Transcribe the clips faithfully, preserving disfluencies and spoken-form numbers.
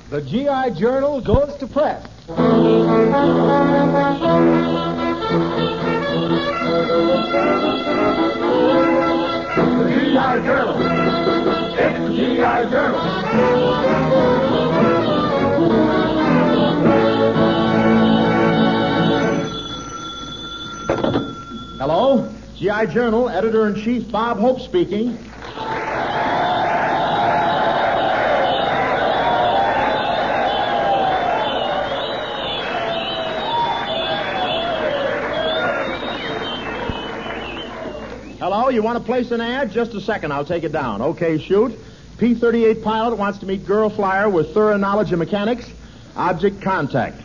The G I Journal goes to press. The G I Journal. It's the G I Journal. Hello? G I Journal, Editor-in-Chief Bob Hope speaking. Hello, you want to place an ad? Just a second, I'll take it down. Okay, shoot. P thirty-eight pilot wants to meet girl flyer with thorough knowledge of mechanics. Object contact.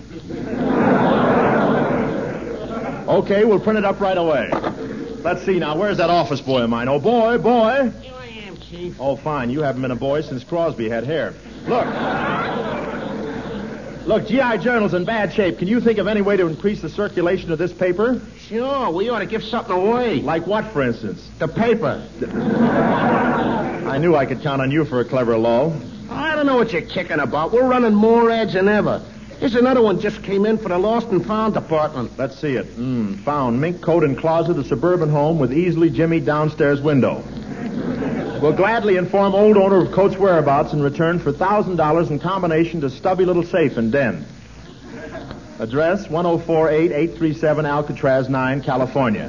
Okay, we'll print it up right away. Let's see now, where's that office boy of mine? Oh, boy, boy. Here I am, Chief. Oh, fine, you haven't been a boy since Crosby had hair. Look. Look, G I Journal's in bad shape. Can you think of any way to increase the circulation of this paper? Sure, we ought to give something away. Like what, for instance? The paper. I knew I could count on you for a clever lull. I don't know what you're kicking about. We're running more ads than ever. Here's another one just came in for the lost and found department. Let's see it. Mm, found mink coat and closet of suburban home with easily jimmied downstairs window. We'll gladly inform old owner of Coat's whereabouts in return for one thousand dollars in combination to stubby little safe in den. Address one oh four eight eight three seven Alcatraz nine, California.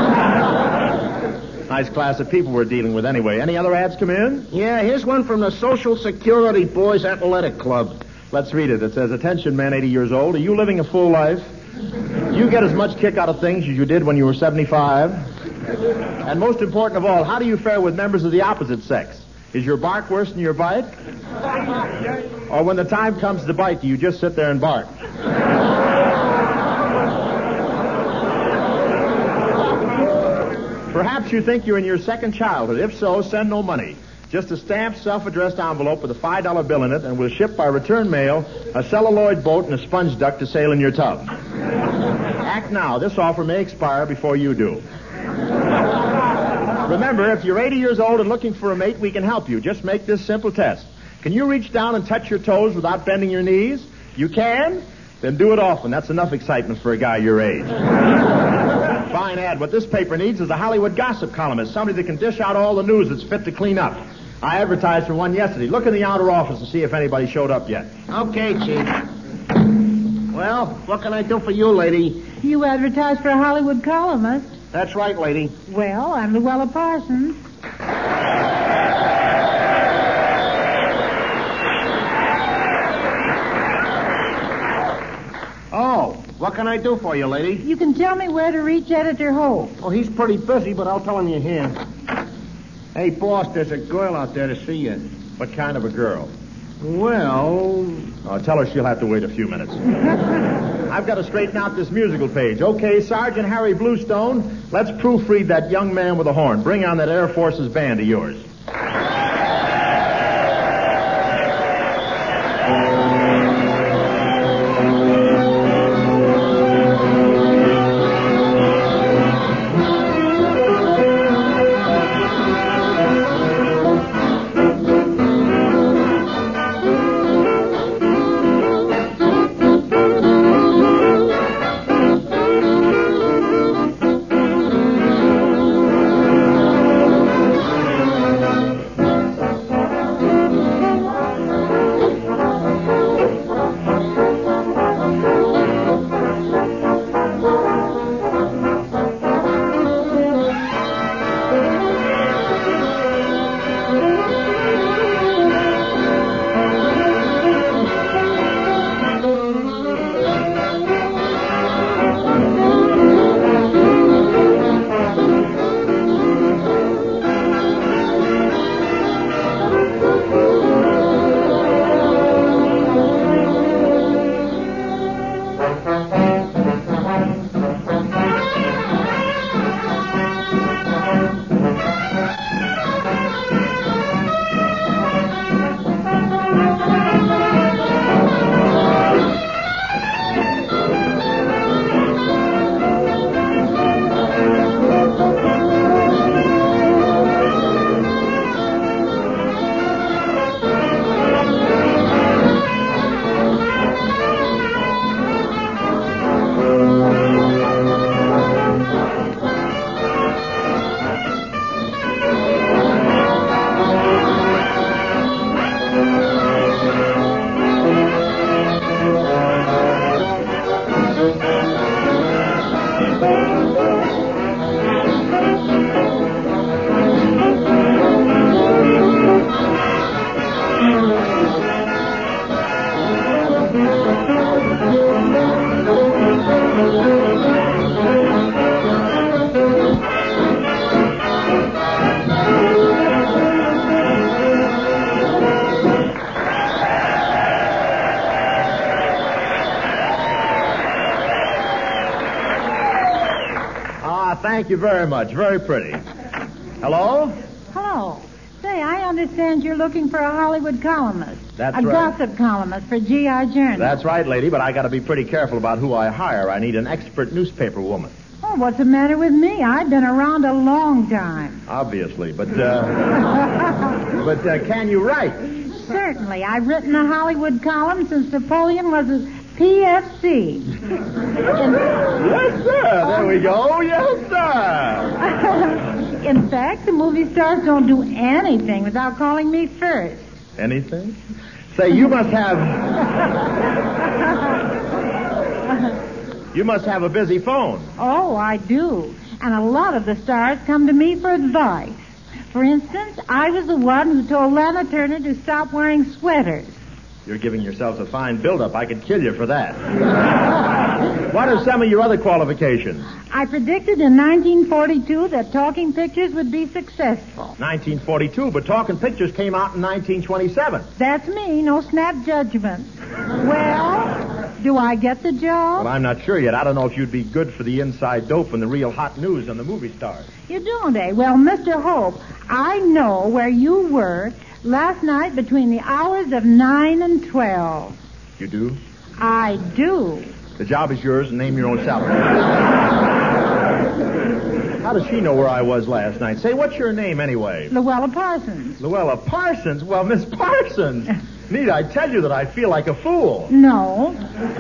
Nice class of people we're dealing with anyway. Any other ads come in? Yeah, here's one from the Social Security Boys Athletic Club. Let's read it. It says, attention, man eighty years old. Are you living a full life? You get as much kick out of things as you did when you were seventy-five? And most important of all, how do you fare with members of the opposite sex? Is your bark worse than your bite? Or when the time comes to bite, do you just sit there and bark? Perhaps you think you're in your second childhood. If so, send no money. Just a stamped, self-addressed envelope with a five dollar bill in it, and we'll ship by return mail a celluloid boat and a sponge duck to sail in your tub. Act now. This offer may expire before you do. Remember, if you're eighty years old and looking for a mate, we can help you. Just make this simple test. Can you reach down and touch your toes without bending your knees? You can? Then do it often. That's enough excitement for a guy your age. Fine ad. What this paper needs is a Hollywood gossip columnist, somebody that can dish out all the news that's fit to clean up. I advertised for one yesterday. Look in the outer office and see if anybody showed up yet. Okay, Chief. Well, what can I do for you, lady? You advertise for a Hollywood columnist? That's right, lady. Well, I'm Luella Parsons. Oh, what can I do for you, lady? You can tell me where to reach Editor Hope. Oh, he's pretty busy, but I'll tell him you're here. Hey, boss, there's a girl out there to see you. What kind of a girl? Well... Oh, tell her she'll have to wait a few minutes. I've got to straighten out this musical page. Okay, Sergeant Harry Bluestone, let's proofread that young man with a horn. Bring on that Air Force's band of yours. thank you very much. Very pretty. Hello? Hello. Say, I understand you're looking for a Hollywood columnist. That's a right. gossip columnist for G I Journal. That's right, lady, but I got to be pretty careful about who I hire. I need an expert newspaper woman. Oh, what's the matter with me? I've been around a long time. Obviously, but, uh... but, uh, can you write? Certainly. I've written a Hollywood column since Napoleon was a P F C. In... Yes, sir. There we go. Yes, sir. In fact, the movie stars don't do anything without calling me first. Anything? Say, you must have... You must have a busy phone. Oh, I do. And a lot of the stars come to me for advice. For instance, I was the one who told Lana Turner to stop wearing sweaters. You're giving yourselves a fine build-up. I could kill you for that. What are some of your other qualifications? I predicted in nineteen forty-two that talking pictures would be successful. nineteen forty-two, but Talking Pictures came out in nineteen twenty-seven. That's me, no snap judgment. Well, do I get the job? Well, I'm not sure yet. I don't know if you'd be good for the inside dope and the real hot news on the movie stars. You don't, eh? Well, Mister Hope, I know where you were last night between the hours of nine and twelve. You do? I do. The job is yours and name your own salary. How does she know where I was last night? Say, what's your name anyway? Luella Parsons. Luella Parsons? Well, Miss Parsons, need I tell you that I feel like a fool? No.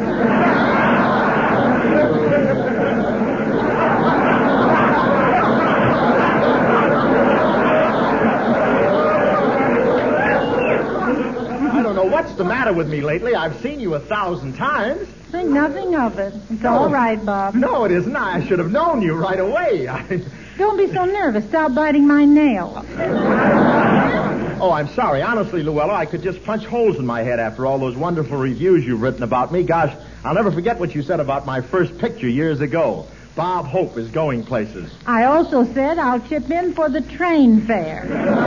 I don't know what's the matter with me lately. I've seen you a thousand times. Think nothing of it. It's No. all right, Bob. No, it isn't. I should have known you right away. I... Don't be so nervous. Stop biting my nails. Oh, I'm sorry. Honestly, Luella, I could just punch holes in my head after all those wonderful reviews you've written about me. Gosh, I'll never forget what you said about my first picture years ago. Bob Hope is going places. I also said I'll chip in for the train fare.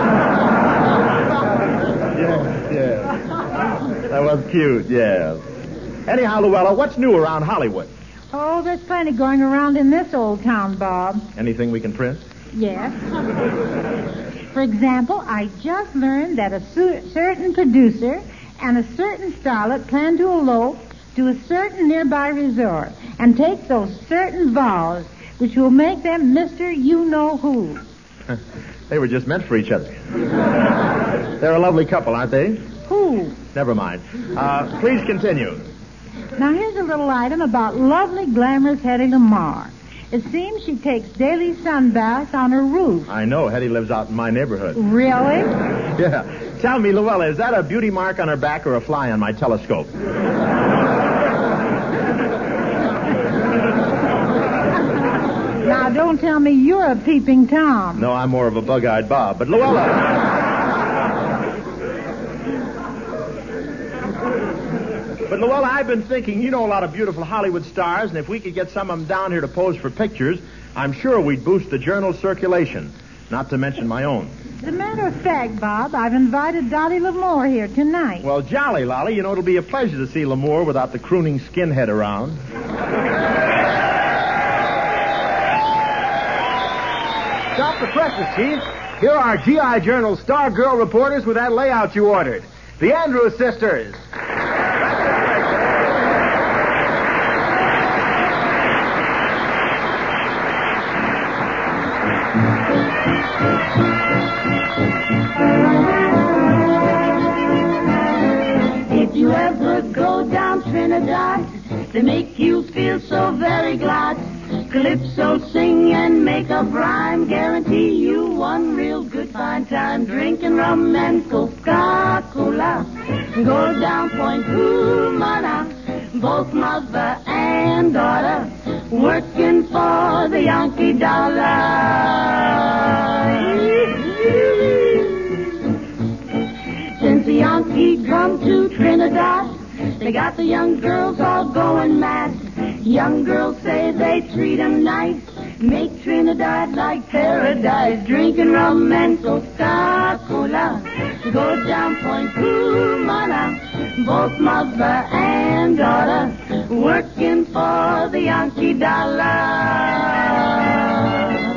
Yes, yes. That was cute, yes. Anyhow, Luella, what's new around Hollywood? Oh, there's plenty going around in this old town, Bob. Anything we can print? Yes. For example, I just learned that a cer- certain producer and a certain starlet plan to elope to a certain nearby resort and take those certain vows which will make them Mister You-Know-Who. They were just meant for each other. They're a lovely couple, aren't they? Who? Never mind. Uh, please continue. Now, here's a little item about lovely, glamorous Hetty Lamar. It seems she takes daily sun baths on her roof. I know. Hetty lives out in my neighborhood. Really? Yeah. Tell me, Luella, is that a beauty mark on her back or a fly on my telescope? Now, don't tell me you're a peeping Tom. No, I'm more of a bug-eyed Bob. But Luella... But, Luella, I've been thinking, you know a lot of beautiful Hollywood stars, and if we could get some of them down here to pose for pictures, I'm sure we'd boost the journal's circulation, not to mention my own. As a matter of fact, Bob, I've invited Dottie L'Amour here tonight. Well, jolly, Lolly. You know, it'll be a pleasure to see L'Amour without the crooning skinhead around. Stop the presses, Chief. Here are G I Journal Star Girl reporters with that layout you ordered. The Andrews Sisters. If you ever go down Trinidad, they make you feel so very glad. Calypso, sing and make up rhyme, guarantee you one real good fine time. Drinking rum and Coca-Cola, go down Point Cumana, both mother and daughter, working for the Yankee dollar. Since the Yankee come to Trinidad, they got the young girls all going mad. Young girls say they treat 'em nice, make Trinidad like paradise. Drinking rum and Coca-Cola, go down Point Cumana, both mother and daughter, working for the Yankee dollar.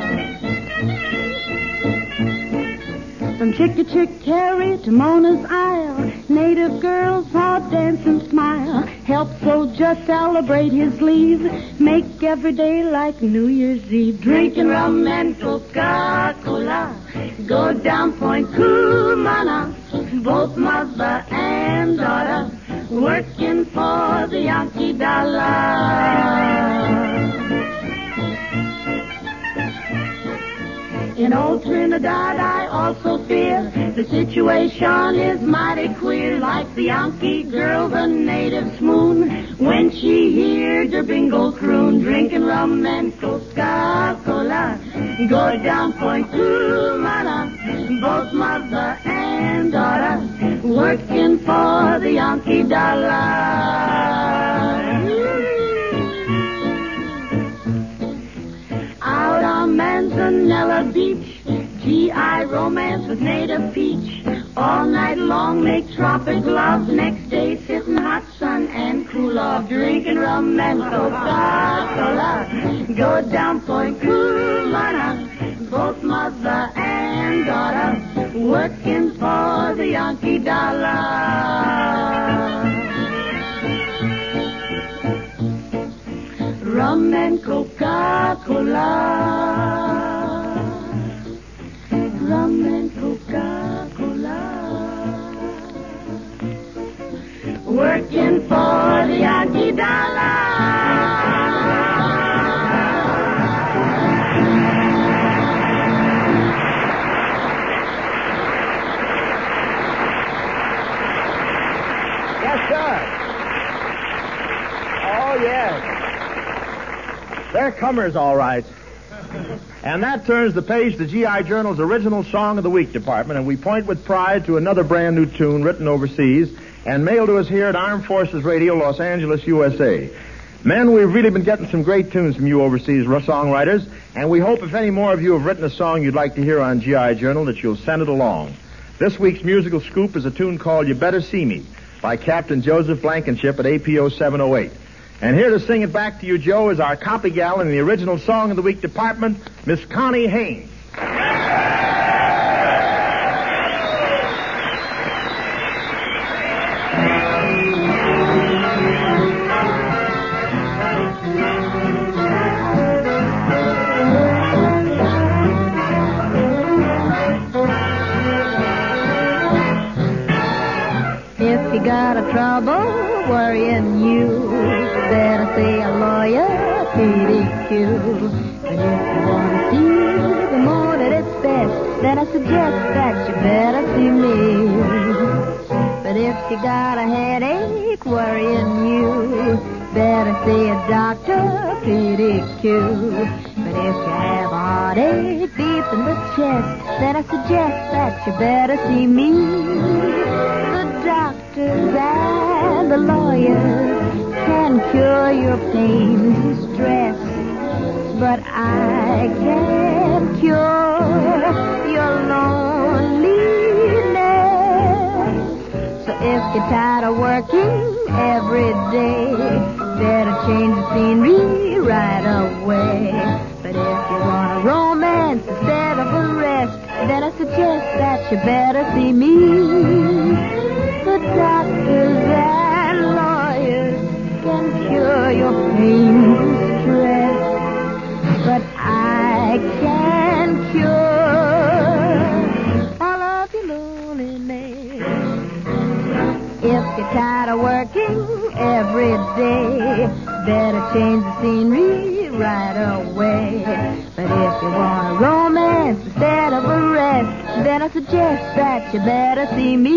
Chick-a-chick carry to Mona's Isle. Native girls all dance and smile. Help soldier celebrate his leave. Make every day like New Year's Eve. Drinking rum and Coca-Cola. Go down Point Cumana. Both mother and daughter working for the Yankee dollar. In old Trinidad, I also fear the situation is mighty queer. Like the Yankee girl, the native swoon when she hears her bingo croon. Drinking rum and Coca-Cola. Go down Point Cumana. Both mother and daughter working for the Yankee dollar. Out on Manzanella Beach, G I romance with native peach. All night long make tropic love. Next day sit in hot sun and cool off. Drinking rum and Coca-Cola. Go down Point Cumana. Both mother and daughter working for the Yankee dollar. Rum and Coca-Cola. Rum and Coca-Cola. Working for the Yankee dollar. Yes, sir. Oh, yes. They're comers, all right. And that turns the page to G I Journal's Original Song of the Week department, and we point with pride to another brand new tune written overseas and mailed to us here at Armed Forces Radio, Los Angeles, U S A. Men, we've really been getting some great tunes from you overseas songwriters, and we hope if any more of you have written a song you'd like to hear on G I Journal that you'll send it along. This week's musical scoop is a tune called You Better See Me by Captain Joseph Blankenship at A P O seven oh eight. And here to sing it back to you, Joe, is our copy gal in the Original Song of the Week department, Miss Connie Haynes. If you got a trouble worrying you, better see a lawyer, P D Q. But if you want to see the more that it's best, then I suggest that you better see me. But if you got a headache worrying you, better see a doctor, P D Q. But if you have a heartache deep in the chest, then I suggest that you better see me. The doctors and the lawyers can cure your pain and stress, but I can't cure your loneliness. So if you're tired of working every day, better change the scenery right away. But if you want a romance instead of a rest, then I suggest that you better see me. The doctors and lawyers can cure your pain and stress, but I can't cure all of your loneliness. If you're tired of working every day, better change the scenery right away. But if you want a romance instead of a rest, then I suggest that you better see me.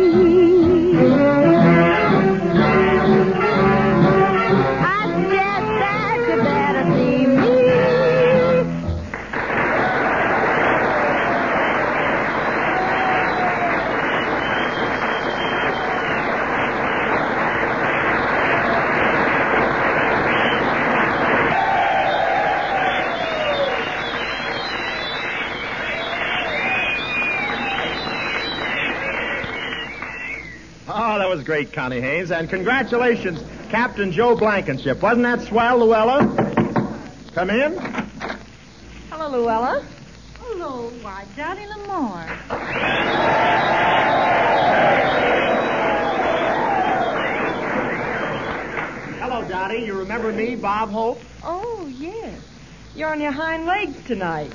Great, Connie Haynes, and congratulations, Captain Joe Blankenship. Wasn't that swell, Luella? Come in. Hello, Luella. Oh, Hello, why, Dottie Lamore. Hello, Dottie. You remember me, Bob Hope? Oh, yes. You're on your hind legs tonight.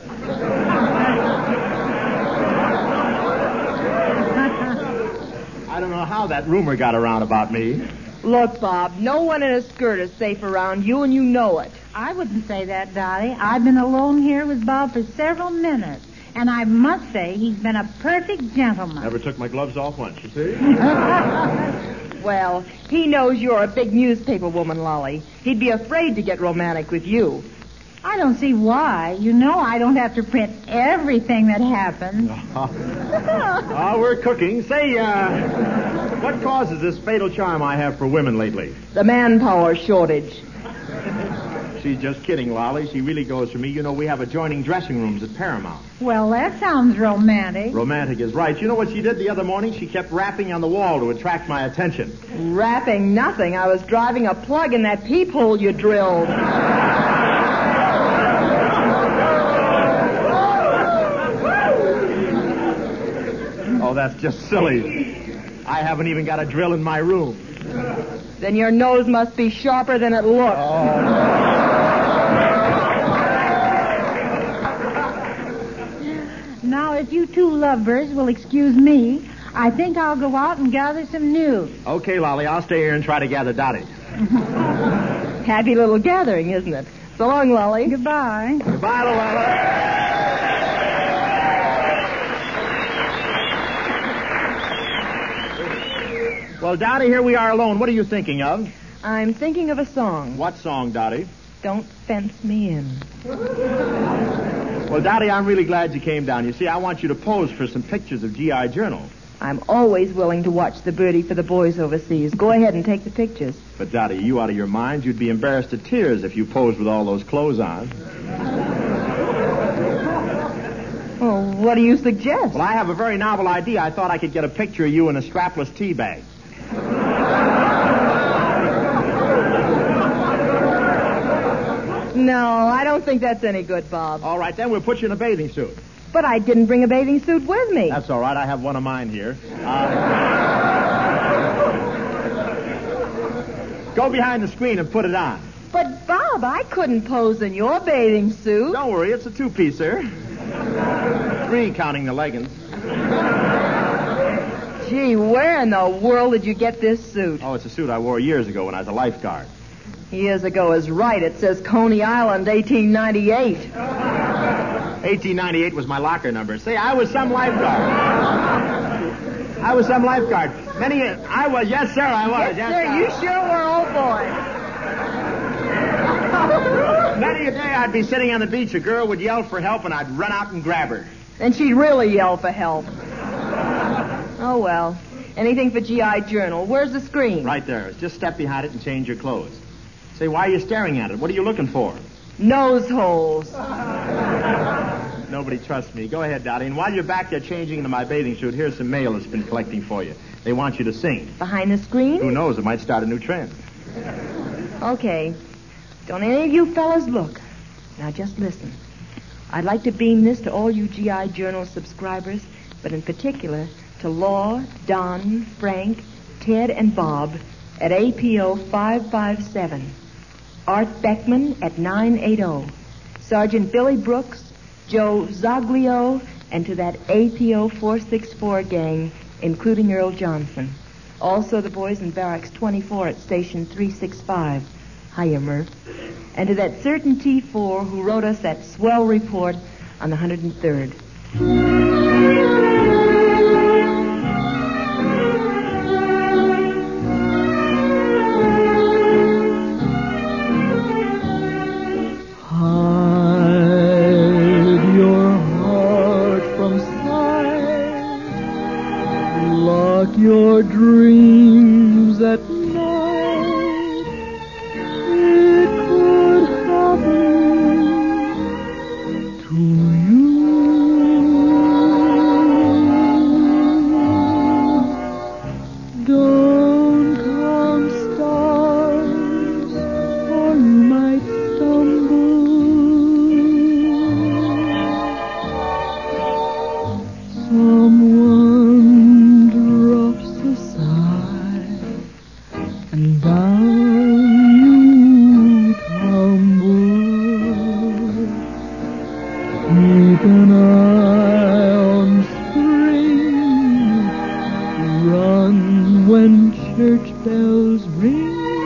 I don't know how that rumor got around about me. Look, Bob, no one in a skirt is safe around you, and you know it. I wouldn't say that, Dottie. I've been alone here with Bob for several minutes, and I must say he's been a perfect gentleman. Never took my gloves off once, you see? Well, he knows you're a big newspaper woman, Lolly. He'd be afraid to get romantic with you. I don't see why. You know I don't have to print everything that happens. Oh, we're cooking. Say, uh, what causes this fatal charm I have for women lately? The manpower shortage. She's just kidding, Lolly. She really goes for me. You know, we have adjoining dressing rooms at Paramount. Well, that sounds romantic. Romantic is right. You know what she did the other morning? She kept rapping on the wall to attract my attention. Rapping nothing. I was driving a plug in that peephole you drilled. Oh, that's just silly. I haven't even got a drill in my room. Then your nose must be sharper than it looks. Oh. Now, if you two lovebirds will excuse me, I think I'll go out and gather some news. Okay, Lolly, I'll stay here and try to gather Dottie. Happy little gathering, isn't it? So long, Lolly. Goodbye. Goodbye, Luella. Well, Dottie, here we are alone. What are you thinking of? I'm thinking of a song. What song, Dottie? Don't Fence Me In. Well, Dottie, I'm really glad you came down. You see, I want you to pose for some pictures of G I Journal. I'm always willing to watch the birdie for the boys overseas. Go ahead and take the pictures. But, Dottie, you out of your mind? You'd be embarrassed to tears if you posed with all those clothes on. Oh, what do you suggest? Well, I have a very novel idea. I thought I could get a picture of you in a strapless tea bag. No, I don't think that's any good, Bob. All right, then we'll put you in a bathing suit. But I didn't bring a bathing suit with me. That's all right. I have one of mine here. Uh, go behind the screen and put it on. But, Bob, I couldn't pose in your bathing suit. Don't worry. It's a two-piecer. Three, counting the leggings. Gee, where in the world did you get this suit? Oh, it's a suit I wore years ago when I was a lifeguard. Years ago is right. It says Coney Island, eighteen ninety-eight. eighteen ninety-eight was my locker number. Say, I was some lifeguard. I was some lifeguard. Many, I was, yes, sir, I was. Yes, Yes, sir, you sure were, old boy. Many a day I'd be sitting on the beach, a girl would yell for help, and I'd run out and grab her. And she'd really yell for help. Oh, well. Anything for G I Journal. Where's the screen? Right there. Just step behind it and change your clothes. Say, why are you staring at it? What are you looking for? Nose holes. Nobody trusts me. Go ahead, Dottie. And while you're back there changing into my bathing suit, here's some mail that's been collecting for you. They want you to sing. Behind the screen? Who knows? It might start a new trend. Okay. Don't any of you fellas look. Now just listen. I'd like to beam this to all you G I Journal subscribers, but in particular to Law, Don, Frank, Ted, and Bob at A P O five five seven. Art Beckman at nine eighty. Sergeant Billy Brooks, Joe Zoglio, and to that A P O four sixty-four gang, including Earl Johnson. Also the boys in Barracks twenty-four at Station three sixty-five. Hiya, Murph. And to that certain T four who wrote us that swell report on the one hundred third. Your dreams at night, it could happen to you. and down you tumble. Keep an eye on spring, run when church bells ring.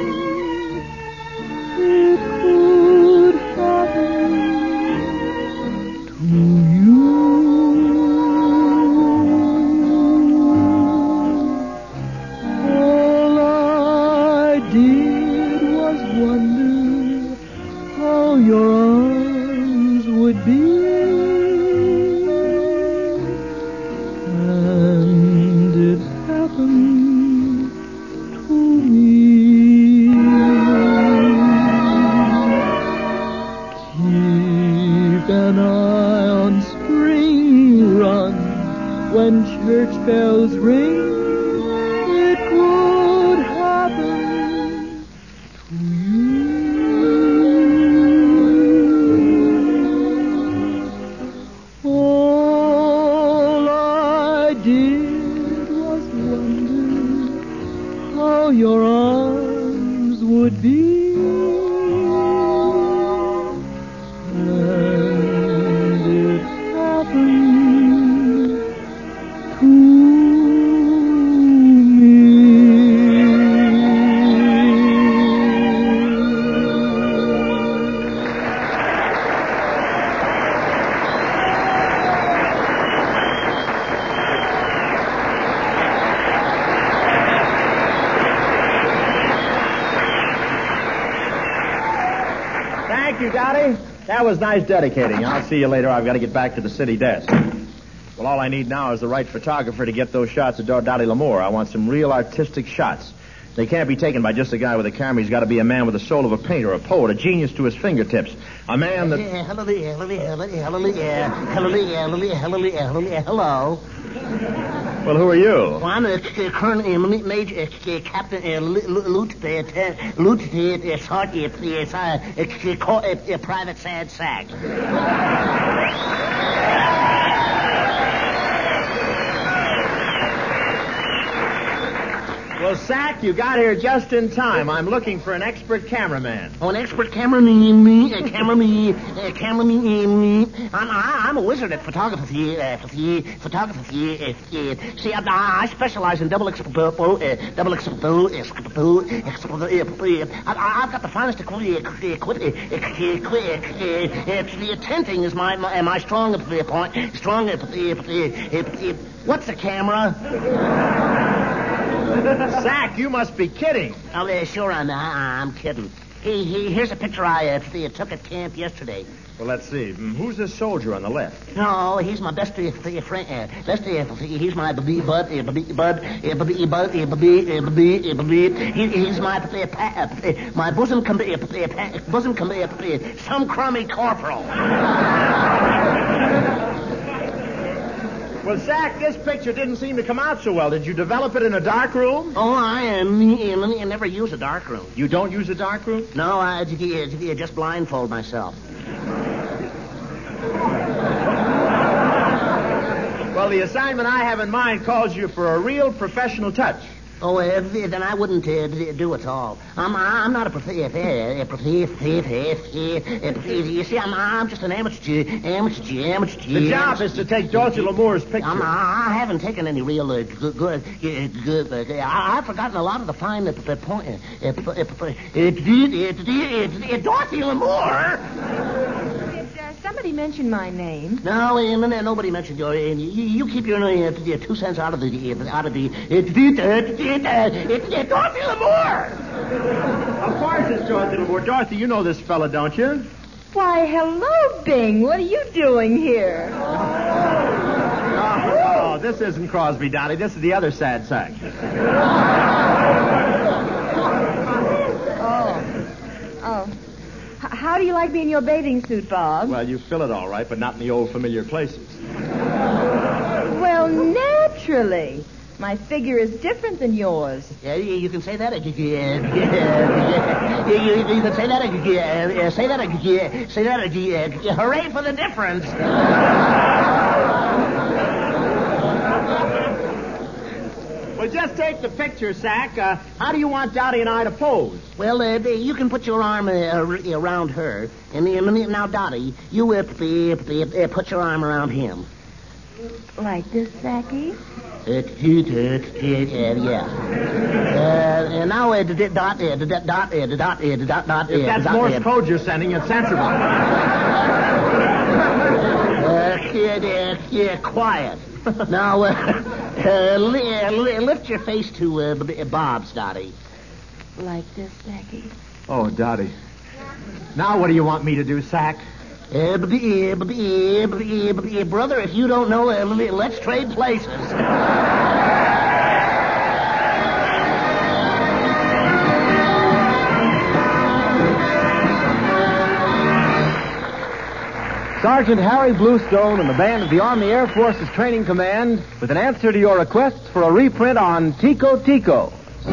It could happen to you. All I did was wonder how your arms would be. And it happened to me. Keep an eye on spring, run when church bells ring. It could happen to you. All I did was wonder how your arms would be. And it happened to Thank you, Dottie. That was nice dedicating. I'll see you later. I've got to get back to the city desk. Well, all I need now is the right photographer to get those shots of Dottie Lamour. I want some real artistic shots. They can't be taken by just a guy with a camera. He's got to be a man with the soul of a painter, a poet, a genius to his fingertips. A man that... Hallelujah, hallelujah, hallelujah, hallelujah, hallelujah, hallelujah, hallelujah, hello. Well, who are you? Well, I'm a Colonel, Major, Captain, Lieutenant, Lieutenant, Sergeant, Private Sad Sack. Well, Sack, you got here just in time. I'm looking for an expert cameraman. Oh, an expert cameraman, me, a cameraman, a cameraman, me. I'm, I, I'm a wizard at photography, uh, photography, uh, see, I, I specialize in double exposure, uh, double exposure, exposure, exposure. I've got the finest equipment, equipment, the tinting is my, my, my strong point, strong, what's the camera? Sack, you must be kidding. Oh, uh, sure, I'm, uh, I'm kidding. He, he, here's a picture I uh, took at camp yesterday. Well, let's see. Who's this soldier on the left? No, he's my best uh, friend. Uh, best, uh, he's my baby bud, uh, baby bud, uh, baby bud, uh, baby, uh, baby, uh, baby. He, he's my uh, pa, uh, my bosom, com- uh, uh, bosom, com- uh, some crummy corporal. Well, Sack, this picture didn't seem to come out so well. Did you develop it in a dark room? Oh, I am. I never use a dark room. You don't use a dark room? No, I just blindfold myself. Well, the assignment I have in mind calls you for a real professional touch. Oh, uh, then I wouldn't uh, do it all. I'm I'm not a professor. You see, I'm I'm just an amateur, amateur, amateur. The job is to take Dorothy Lamour's picture. I'm, I haven't taken any real uh, good, good, good. Uh, I, I've forgotten a lot of the fine uh, point. Uh, Dorothy Lamour. Somebody mentioned my name. No, uh, nobody mentioned your name. You, you keep your, uh, your two cents out of the out of the. It's Dorothy Lamour. Of course, it's Dorothy Lamour. Dorothy, you know this fella, don't you? Why, hello, Bing. What are you doing here? Oh, oh this isn't Crosby, Dottie. This is the other sad sack. Oh, oh. How do you like me in your bathing suit, Bob? Well, you fill it all right, but not in the old familiar places. Well, naturally. My figure is different than yours. Yeah, you, you can say that. You, you, you, you can say that. You, uh, say that. You, say that. You, uh, hooray for the difference. Well, just take the picture, Sack. Uh, how do you want Dottie and I to pose? Well, uh, you can put your arm uh, around her. And uh, now, Dottie, you uh, uh, put your arm around him. Like this, Sacky? Uh, yeah. Uh, and now, uh, dot, dot, uh, dot, dot, uh, dot, uh, dot, dot, If that's dot, Morse uh, code you're sending, it's sensible. Uh, kid, uh, yeah, quiet. Now, uh, uh, li- uh, li- lift your face to uh, B- Bob's, Dottie. Like this, Sacky? Oh, Dottie. Now what do you want me to do, Sack? Uh, b- b- b- b- b- brother, if you don't know, uh, let's trade places. Sergeant Harry Bluestone and the band of the Army Air Forces Training Command with an answer to your requests for a reprint on Tico Tico.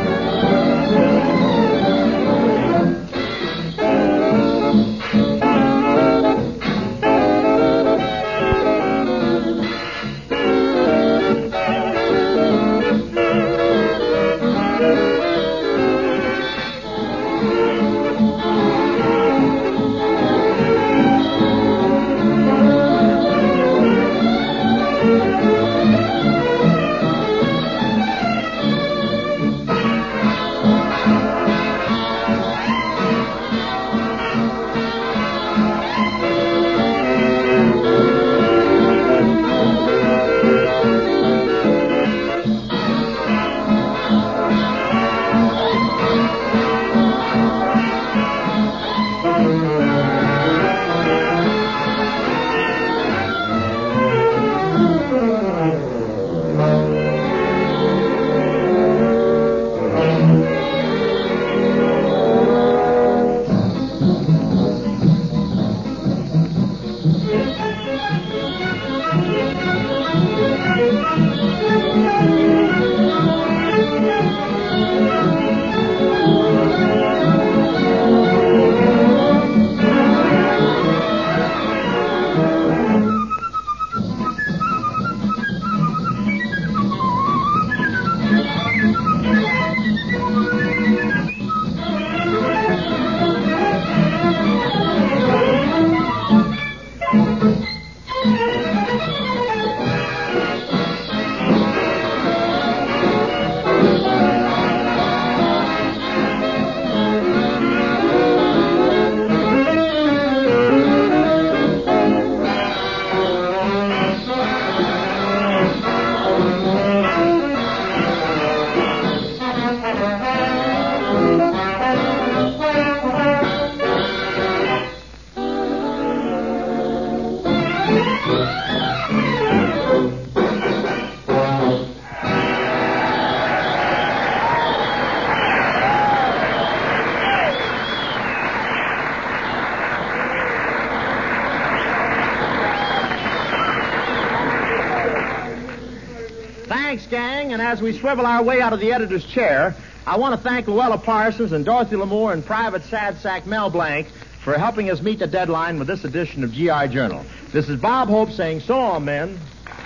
Thanks, gang. And as we swivel our way out of the editor's chair, I want to thank Luella Parsons and Dorothy Lamour and Private Sad Sack Mel Blanc for helping us meet the deadline with this edition of G I. Journal. This is Bob Hope saying so long, men.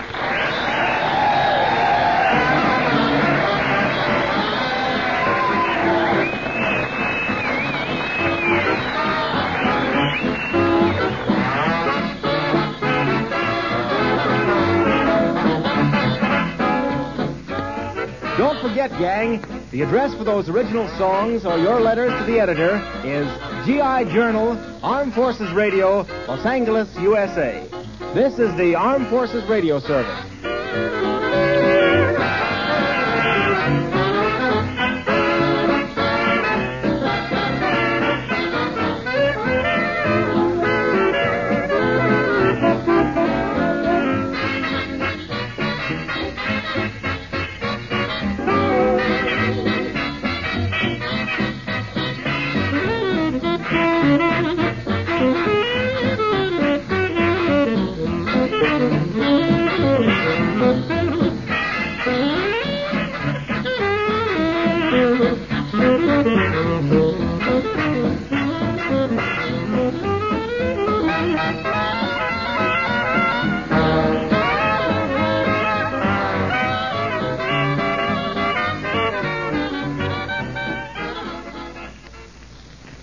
Don't forget, gang, the address for those original songs or your letters to the editor is G I. Journal, Armed Forces Radio, Los Angeles, U S A. This is the Armed Forces Radio Service.